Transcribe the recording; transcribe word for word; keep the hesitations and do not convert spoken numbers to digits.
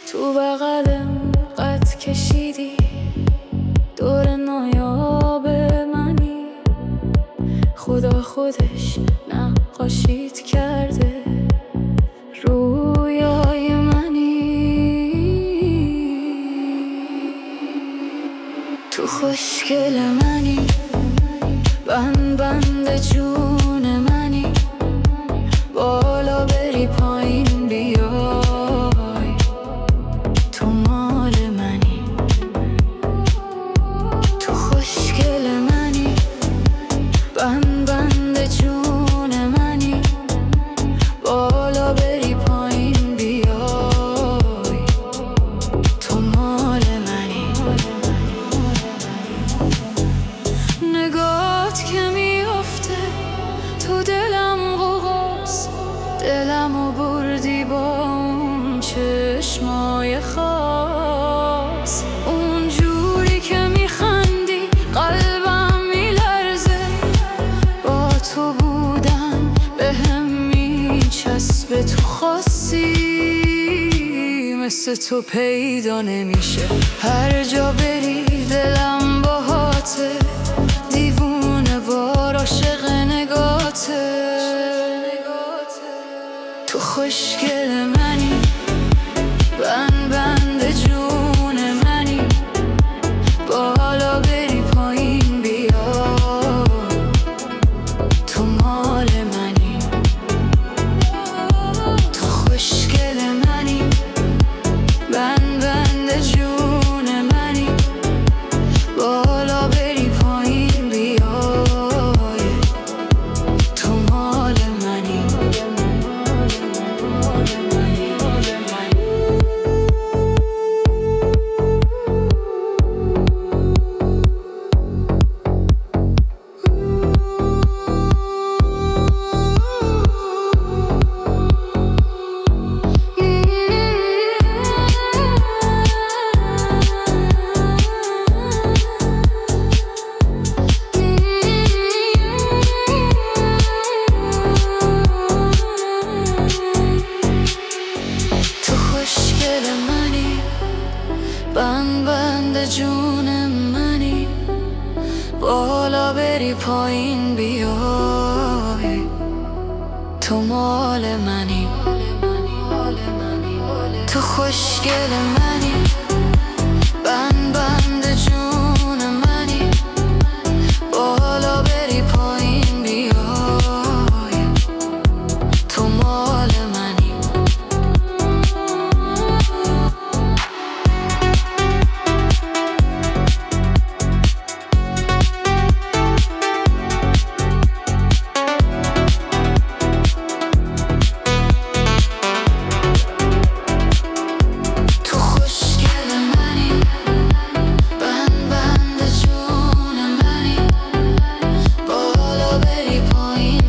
تو بغلم قد کشیدی، دور نایاب منی. خدا خودش نقاشیت کرده، رویای منی. تو خوشگل منی، بند بند جون منی. بالا بری پایین بیای، تو مال منی. تو خوشگل منی، بند بند جون منی. بالا بری پایین بیای، تو مال منی. نگات که میافته تو دلم غوغاست، دلمو بردی با اون چشمای خاص. اون جوری که میخندی قلبم میلرزه، با تو بودن بهم میچسبه. تو خاصی مثل تو پیدا نمیشه، هر جا بری دلم باهاته. دیوونه وار عاشق نگاته. تو خوشگل منی، بند بند جون منی. بالا بری پایین بیا، تو مال منی. تو خوشگل منی، بند بند جون منی. بالا بری پایین بیای، تو مال منی. بند بند جون منی. بالا بری پایین بیای، تو مال منی. تو خوشگل منی، بند بند جون منی. بالا بری پایین بیای، تو مال منی. Point